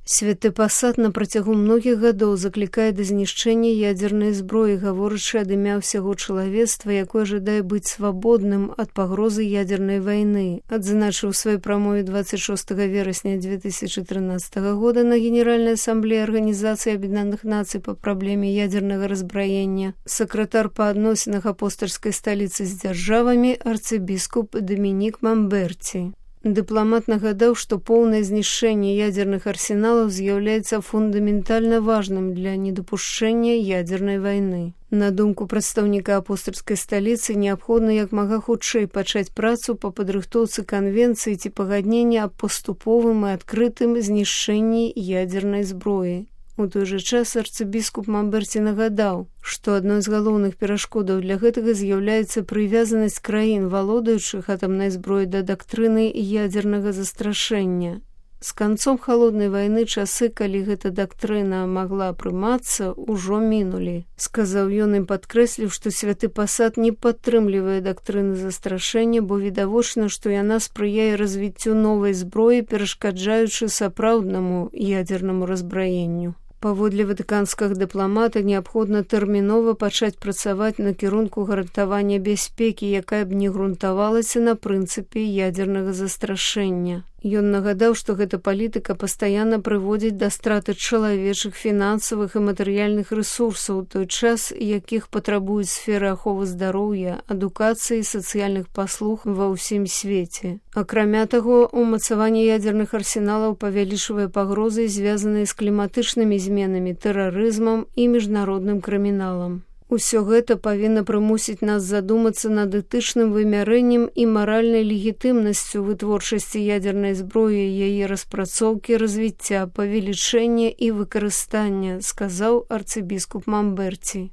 Святы пасад на працягу многіх гадоў заклікае да знішчэння ядзернай зброі, гаворачы ад імя ўсяго чалавецтва, якое жадае быць свабодным ад пагрозы ядзернай вайны. Адзначыў у сваёй прамове 26 верасня 2013 года на Генеральнай асамблеі Арганізацыі Аб'яднаных Нацый па праблеме ядзернага разбраення сакратар па адносінах апостальскай сталіцы з дзяржавамі арцыбіскуп Дамінік Мамберці. Дыпламат нагадаў, што поўнае знішчэнне ядзерных арсеналаў з'яўляецца фундаментальна важным для недапушчэння ядзернай вайны. На думку прадстаўніка апостальскай сталіцы, неабходна як мага хутчэй пачаць працу па падрыхтоўцы канвенцыі ці пагаднення аб паступовым і адкрытым знішчэнні ядзернай зброі. У той жа час арцыбіскуп Мамберці нагадаў, што адной з галоўных перашкодаў для гэтага з'яўляецца прывязанасць краін, валодаючых атамнай зброяй, да дактрыны ядзернага застрашэння. З канцом халоднай вайны часы, калі гэта дактрына магла прымацца, ужо мінулі. Сказаў ён і падкрэсліў, што святы пасад не падтрымлівае дактрыны застрашэння, бо відавочна, што яна спрыяе развіццю новай зброі, перашкаджаючы сапраўднаму ядзернаму разбраенню. Паводле ватыканскага дыпламата неабходна тэрмінова пачаць працаваць на кірунку гарантавання бяспекі, якая б не грунтавалася на прынцыпе ядзернага застрашэння. Ён нагадаў, што гэта палітыка пастаянна прыводзіць да страты чалавечых, фінансавых і матэрыяльных рэсурсаў, у той час, якіх патрабуюць сферы аховы здароўя, адукацыі і сацыяльных паслуг ва ўсім свеце. Акрамя таго, умацаванне ядзерных арсеналаў павялічвае пагрозы, звязаныя з кліматычнымі зменамі, тэрарызмам і міжнародным крыміналам. Усё гэта павінна прымусіць нас задумацца над этычным вымярэннем і маральнай легітымнасцю вытворчасці ядзернай зброі, яе распрацоўкі, развіцця, павелічэння і выкарыстання, сказаў арцыбіскуп Мамберці.